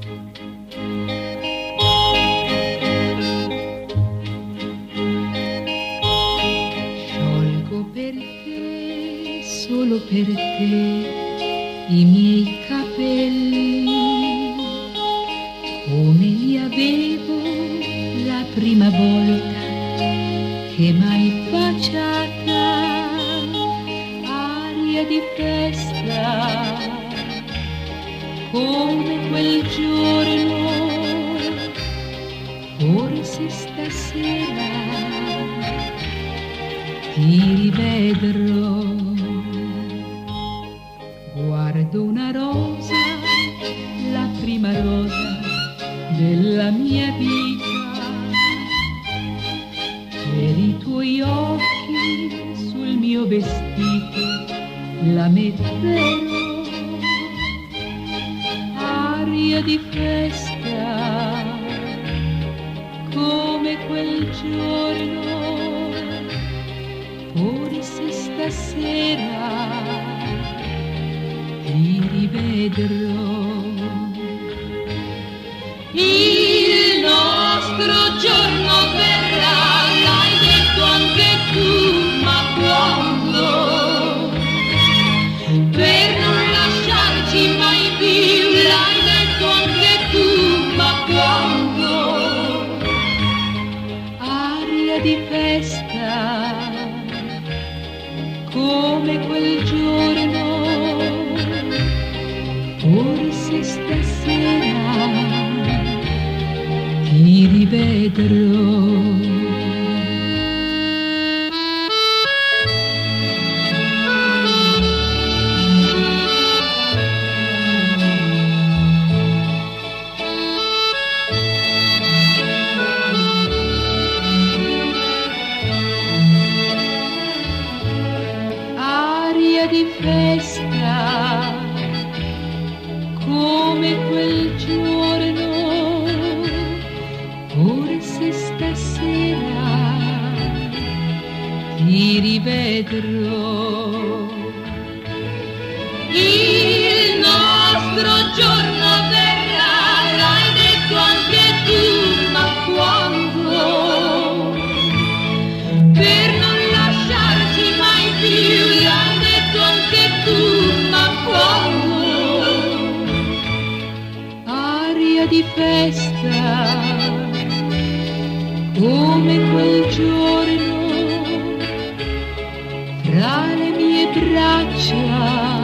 Sciolgo per te, solo per te, i miei capelli, come li avevo la prima volta che m'hai baciata. Aria di festa, come quel giorno, forse stasera ti rivedrò. Guardo una rosa, la prima rosa della mia vita, per i tuoi occhi sul mio vestito la metterò. Aria di festa, come quel giorno, forse stasera ti rivedrò. Il nostro giorno verrà, l'hai detto anche tu, ma quando? Per non lasciarci mai più, l'hai detto anche tu, ma quando? Aria di festa, come quel giorno, forse stasera ti rivedrò. Aria di festa, come quel giorno, forse stasera ti rivedrò. Il nostro giorno verrà, l'hai detto anche tu, ma quando? Per non lasciarci mai più, l'hai detto anche tu, ma quando? Aria di festa, come quel giorno, tra le mie braccia